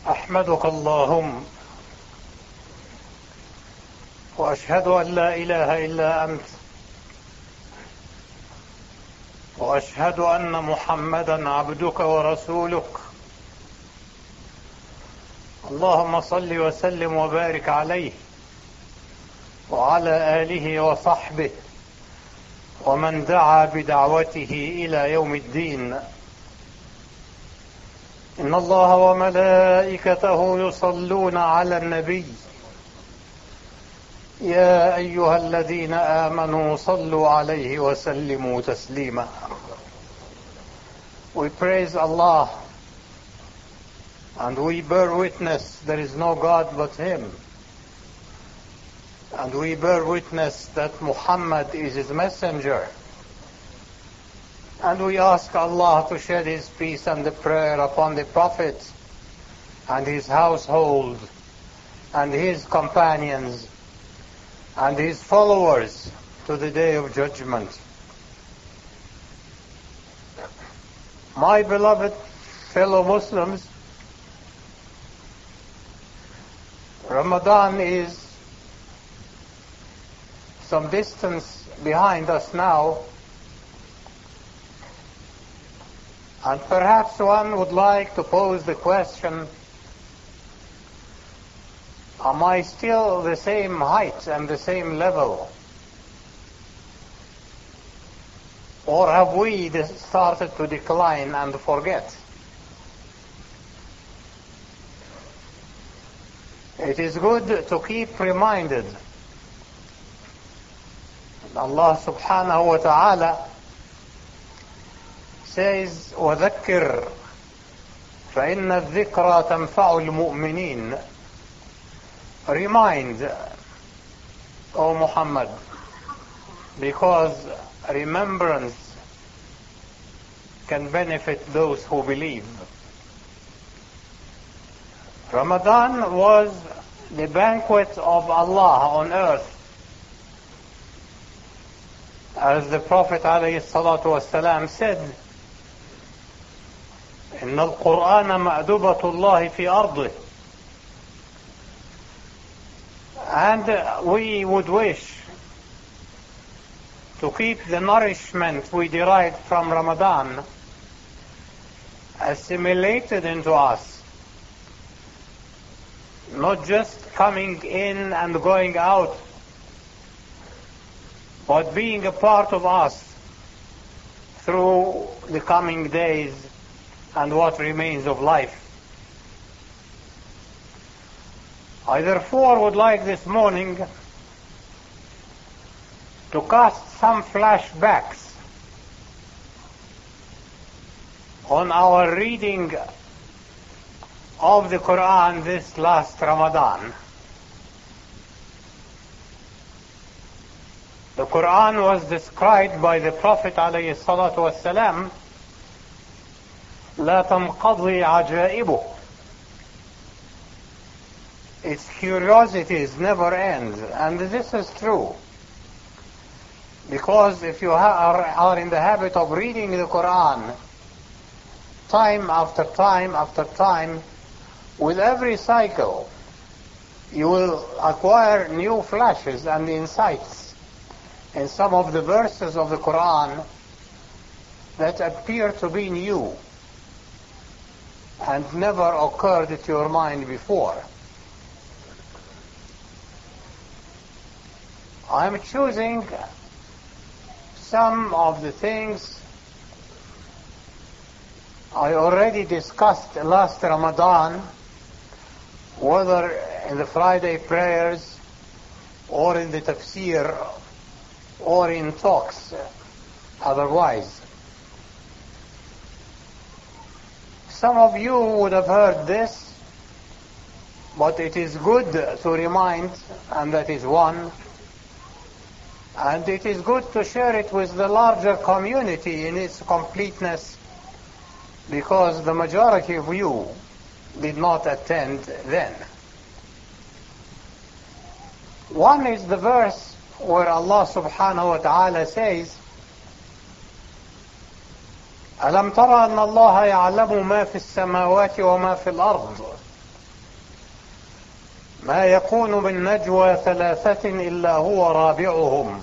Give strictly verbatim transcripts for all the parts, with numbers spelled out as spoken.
أحمدك اللهم وأشهد أن لا إله إلا أنت وأشهد أن محمدا عبدك ورسولك. اللهم صل وسلم وبارك عليه وعلى آله وصحبه ومن دعا بدعوته إلى يوم الدين. إن الله وملائكته يصلون على النبي يا أيها الذين آمنوا صلوا عليه وسلموا تسليما. We praise Allah and we bear witness there is no God but Him, and we bear witness that Muhammad is His messenger, and we ask Allah to shed His peace and the prayer upon the Prophet and his household and his companions and his followers to the day of judgment. My beloved fellow Muslims, Ramadan is some distance behind us now, and perhaps one would like to pose the question, am I still the same height and the same level? Or have we started to decline and forget? It is good to keep reminded. Allah subhanahu wa ta'ala says, وَذَكِّرْ فَإِنَّ الذِّكْرَى تَنْفَعُ الْمُؤْمِنِينَ. Remind, O Muhammad, because remembrance can benefit those who believe. Ramadan was the banquet of Allah on earth. As the Prophet ﷺ said, إن القرآن مأدبة الله في أرضه. And we would wish to keep the nourishment we derived from Ramadan assimilated into us, not just coming in and going out, but being a part of us through the coming days and what remains of life. I therefore would like this morning to cast some flashbacks on our reading of the Quran this last Ramadan. The Quran was described by the Prophet ﷺ, لا تنقضي عجائبه. Its curiosities never end, and this is true. Because if you are, are in the habit of reading the Quran time after time after time, with every cycle you will acquire new flashes and insights in some of the verses of the Quran that appear to be new and never occurred to your mind before. I am choosing some of the things I already discussed last Ramadan, whether in the Friday prayers or in the tafsir or in talks otherwise. Some of you would have heard this, but it is good to remind, and that is one. And it is good to share it with the larger community in its completeness, because the majority of you did not attend then. One is the verse where Allah subhanahu wa ta'ala says, ألم ترى أن الله يعلم ما في السماوات وما في الأرض ما يكون من نجوى ثلاثة إلا هو رابعهم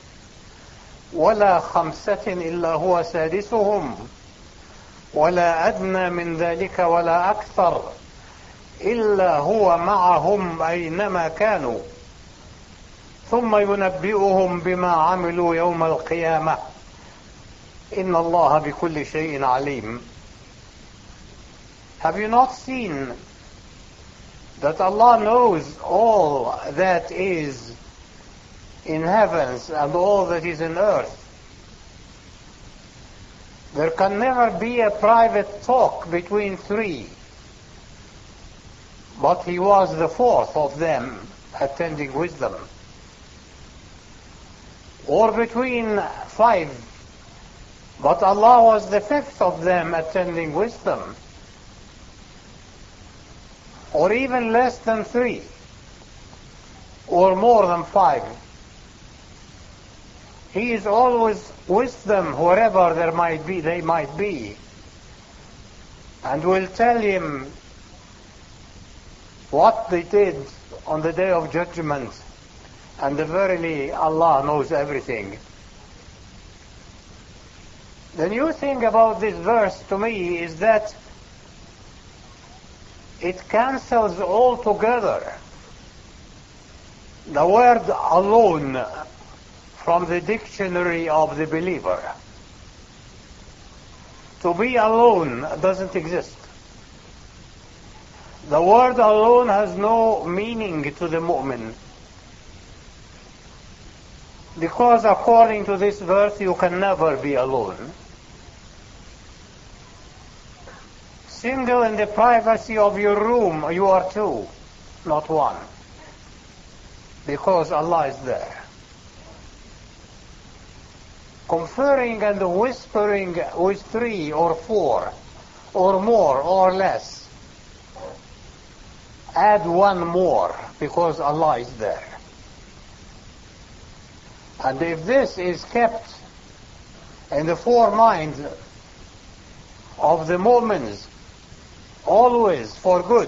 ولا خمسة إلا هو سادسهم ولا أدنى من ذلك ولا أكثر إلا هو معهم أينما كانوا ثم ينبئهم بما عملوا يوم القيامة إن الله بكل شيء عليم. Have you not seen that Allah knows all that is in heavens and all that is in earth? There can never be a private talk between three, but he was the fourth of them attending wisdom. Or between five, but Allah was the fifth of them attending wisdom. Or even less than three, or more than five. He is always with them wherever there might be, they might be, and will tell him what they did on the day of judgment, and verily Allah knows everything. The new thing about this verse to me is that it cancels altogether the word alone from the dictionary of the believer. To be alone doesn't exist. The word alone has no meaning to the mu'min, because according to this verse you can never be alone. Single in the privacy of your room, you are two, not one, because Allah is there. Conferring and whispering with three or four, or more or less, add one more, because Allah is there. And if this is kept in the foremind of the moments, always for good,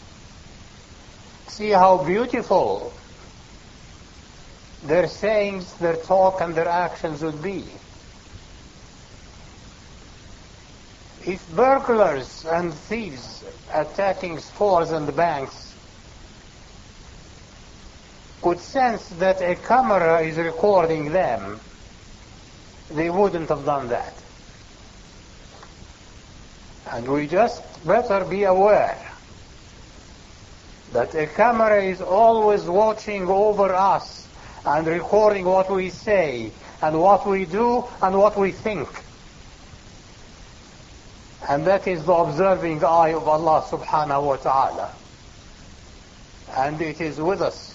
see how beautiful their sayings, their talk, and their actions would be. If burglars and thieves attacking stores and banks could sense that a camera is recording them, they wouldn't have done that. And we just better be aware that a camera is always watching over us and recording what we say and what we do and what we think. And that is the observing eye of Allah subhanahu wa ta'ala. And it is with us.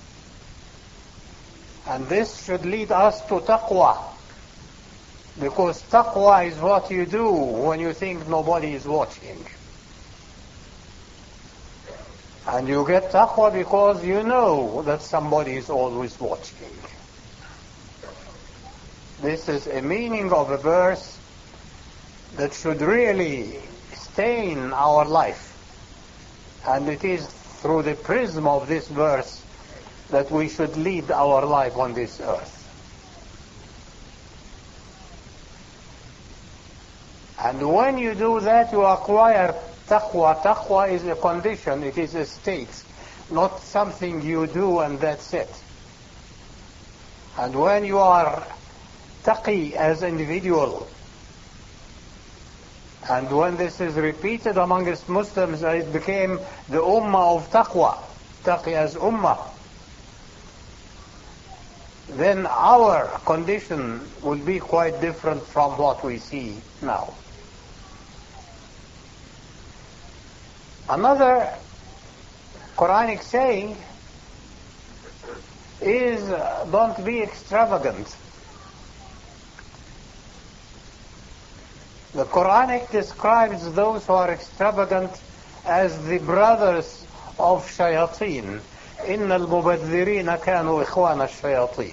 And this should lead us to taqwa. Because taqwa is what you do when you think nobody is watching. And you get taqwa because you know that somebody is always watching. This is a meaning of a verse that should really stain our life. And it is through the prism of this verse that we should lead our life on this earth. And when you do that, you acquire taqwa. Taqwa is a condition, it is a state, not something you do and that's it. And when you are taqi as an individual, and when this is repeated amongst Muslims, it became the ummah of taqwa, taqi as ummah, then our condition will be quite different from what we see now. Another Quranic saying is, uh, don't be extravagant. The Quranic describes those who are extravagant as the brothers of shayateen. إِنَّ الْمُبَذِّرِينَ كَانُوا إِخْوَانَ الشَّيَاطِينَ.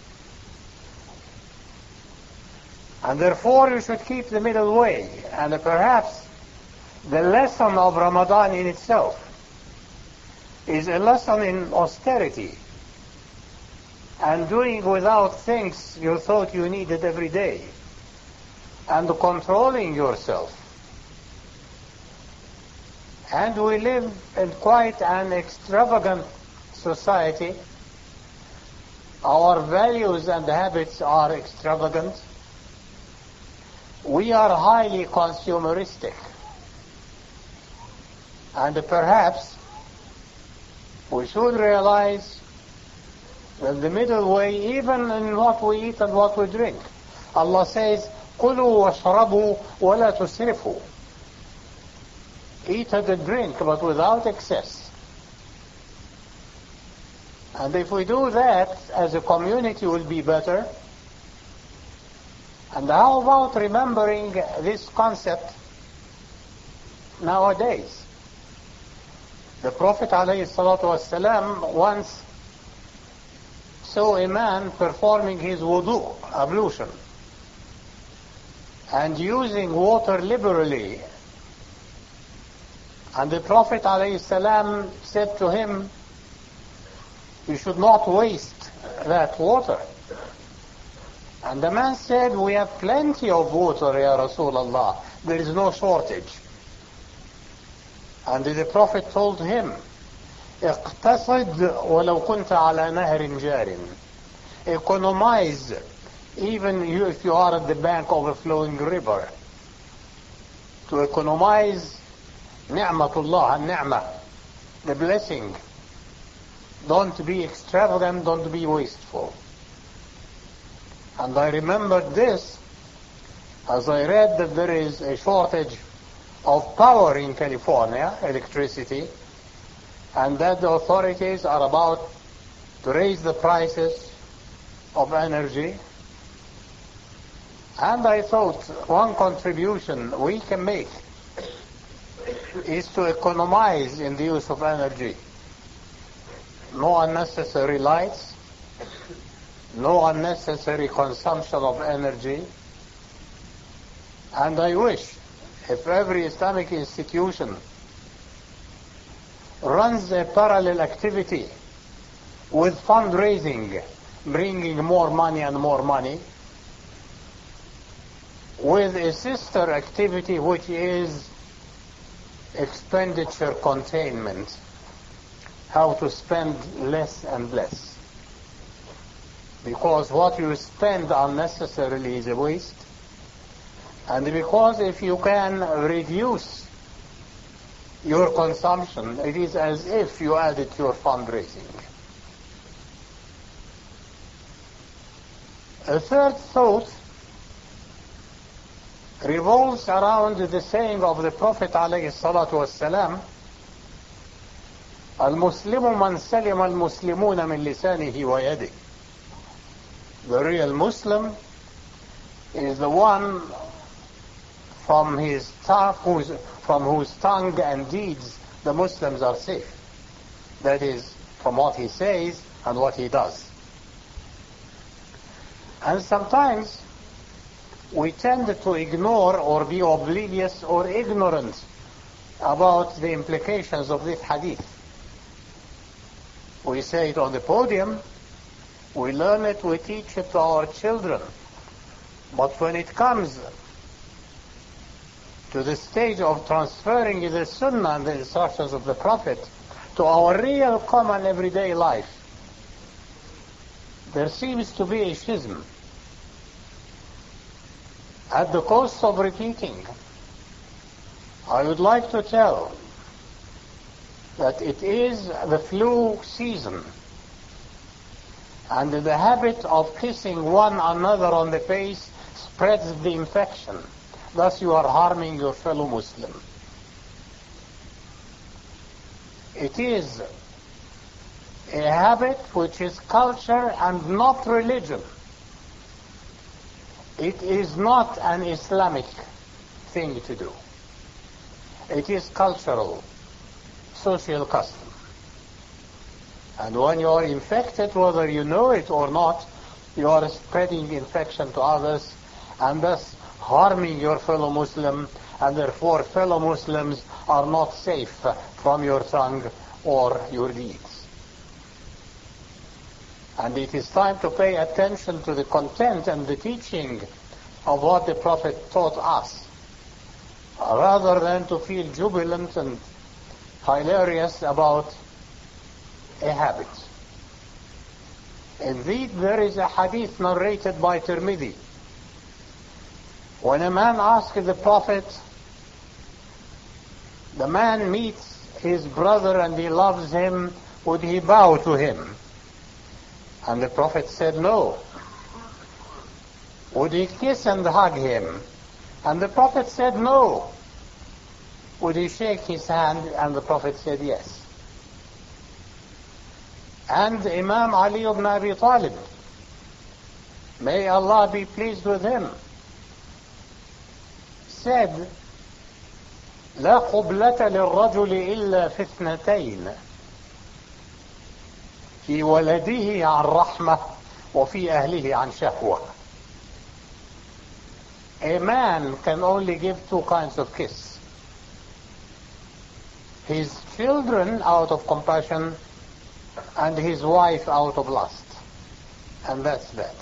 And therefore you should keep the middle way. And perhaps the lesson of Ramadan in itself is a lesson in austerity and doing without things you thought you needed every day and controlling yourself. And we live in quite an extravagant society. Our values and habits are extravagant. We are highly consumeristic. And perhaps we should realize that the middle way, even in what we eat and what we drink. Allah says, كُلُوا وَاشْرَبُوا وَلَا تُسْرِفُوا. Eat and drink, but without excess. And if we do that, as a community will be better. And how about remembering this concept nowadays? The Prophet ﷺ once saw a man performing his wudu, ablution, and using water liberally. And the Prophet ﷺ said to him, you should not waste that water. And the man said, we have plenty of water, Ya Rasulullah. There is no shortage. And the Prophet told him, اقتصد ولو كنت على نهر جار. Economize, even you, if you are at the bank of a flowing river. To economize ni'matullah, al-ni'mah, the blessing. Don't be extravagant, don't be wasteful. And I remembered this as I read that there is a shortage of power in California, electricity, and that the authorities are about to raise the prices of energy. And I thought one contribution we can make is to economize in the use of energy. No unnecessary lights, no unnecessary consumption of energy. And I wish if every Islamic institution runs a parallel activity with fundraising, bringing more money and more money, with a sister activity which is expenditure containment, how to spend less and less. Because what you spend unnecessarily is a waste. And because if you can reduce your consumption, it is as if you added to your fundraising. A third thought revolves around the saying of the Prophet ﷺ, المسلم من سلم المسلمون من لسانه ويده. The real Muslim is the one from his tongue, whose, from whose tongue and deeds the Muslims are safe. That is, from what he says and what he does. And sometimes we tend to ignore or be oblivious or ignorant about the implications of this hadith. We say it on the podium, we learn it, we teach it to our children. But when it comes to the stage of transferring the sunnah and the instructions of the Prophet to our real common everyday life, there seems to be a schism. At the cost of repeating, I would like to tell that it is the flu season, and the habit of kissing one another on the face spreads the infection. Thus you are harming your fellow Muslim. It is a habit which is culture and not religion. It is not an Islamic thing to do. It is cultural, social custom. And when you are infected, whether you know it or not, you are spreading infection to others and thus harming your fellow Muslim and therefore fellow Muslims are not safe from your tongue or your deeds. And it is time to pay attention to the content and the teaching of what the Prophet taught us, rather than to feel jubilant and hilarious about a habit. Indeed, there is a hadith narrated by Tirmidhi. When a man asked the Prophet, the man meets his brother and he loves him, would he bow to him? And the Prophet said no. Would he kiss and hug him? And the Prophet said no. Would he shake his hand? And the Prophet said yes. And Imam Ali ibn Abi Talib, may Allah be pleased with him, said, لا قبلة للرجل إلا في اثنتين في ولده عن رحمة وفي أهله عن شهوة. A man can only give two kinds of kiss. His children out of compassion and his wife out of lust. And that's that.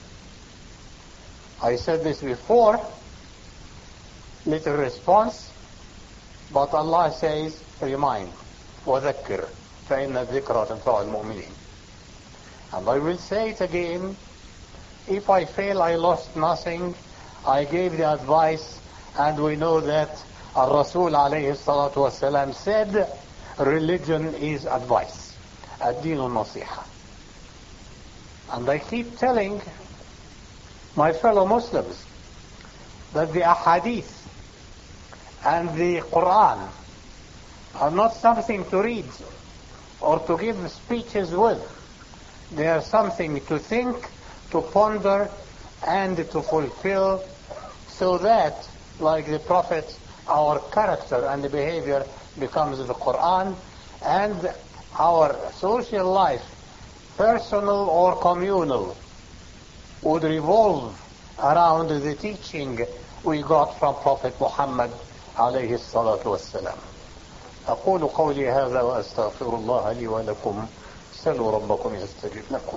I said this before, little response, but Allah says, remind, وَذَكِّرْ فَإِنَّ الذِّكْرَ تَنْفَعُ الْمُؤْمِنِينَ. And I will say it again, if I fail, I lost nothing. I gave the advice, and we know that Al-Rasul alayhi salatu wasalam said, religion is advice. Ad-dinu nasiha. And I keep telling my fellow Muslims that the ahadith and the Quran are not something to read or to give speeches with. They are something to think, to ponder, and to fulfill, so that, like the Prophet, our character and the behavior becomes the Quran, and our social life, personal or communal, would revolve around the teaching we got from Prophet Muhammad عليه الصلاة والسلام. أقول قولي هذا وأستغفر الله لي ولكم. سلوا ربكم يستجب لكم.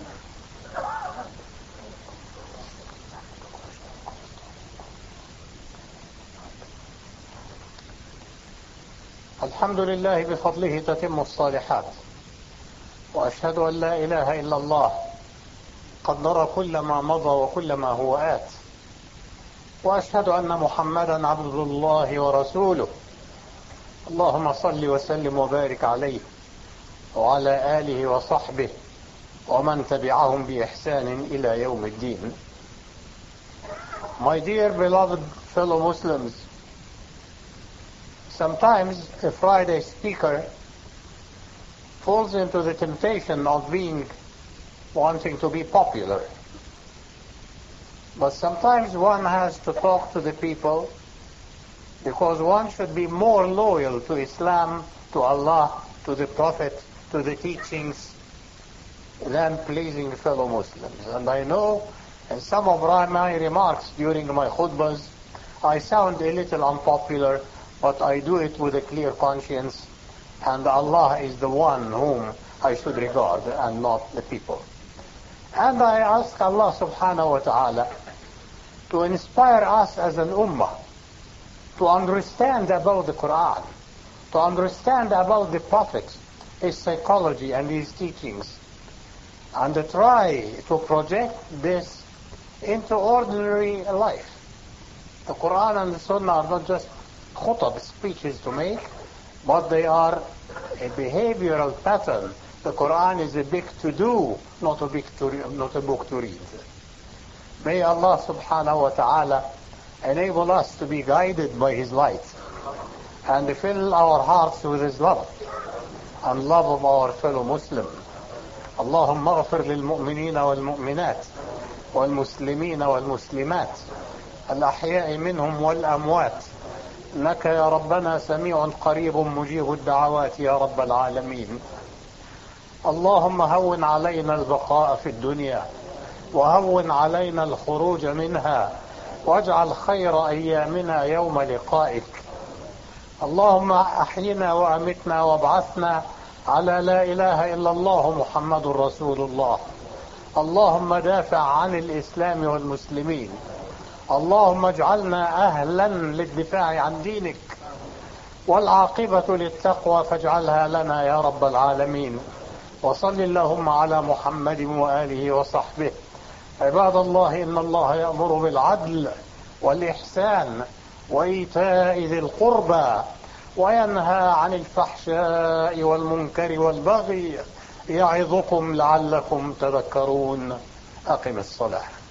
الحمد لله بفضله تتم الصالحات، وأشهد أن لا إله إلا الله قد نرى كل ما مضى وكل ما هو آت، وأشهد أن محمدا عبد الله ورسوله. اللهم صل وسلم وبارك عليه وعلى آله وصحبه ومن تبعهم بإحسان إلى يوم الدين. My dear beloved fellow Muslims, sometimes a Friday speaker falls into the temptation of being wanting to be popular. But sometimes one has to talk to the people because one should be more loyal to Islam, to Allah, to the Prophet, to the teachings than pleasing fellow Muslims. And I know in some of my remarks during my khutbahs I sound a little unpopular, but I do it with a clear conscience, and Allah is the one whom I should regard and not the people. And I ask Allah subhanahu wa ta'ala to inspire us as an ummah to understand about the Quran, to understand about the Prophet, his psychology and his teachings, and to try to project this into ordinary life. The Quran and the Sunnah are not just khutab, speeches to make, but they are a behavioral pattern. The Quran is a book to do, not a book to, re- not a book to read. May Allah subhanahu wa ta'ala enable us to be guided by His light and fill our hearts with His love and love of our fellow Muslims. اللهم اغفر للمؤمنين والمؤمنات والمسلمين والمسلمات الأحياء منهم والأموات إنك يا ربنا سميع قريب مجيب الدعوات يا رب العالمين. اللهم هون علينا البقاء في الدنيا وهون علينا الخروج منها واجعل خير أيامنا يوم لقائك. اللهم أحينا وأمتنا وابعثنا على لا إله إلا الله محمد رسول الله. اللهم دافع عن الإسلام والمسلمين. اللهم اجعلنا أهلا للدفاع عن دينك، والعاقبة للتقوى فاجعلها لنا يا رب العالمين. وصل اللهم على محمد وآله وصحبه. عباد الله، إن الله يأمر بالعدل والإحسان وإيتاء ذي القربى وينهى عن الفحشاء والمنكر والبغي يعظكم لعلكم تذكرون. أقم الصلاة.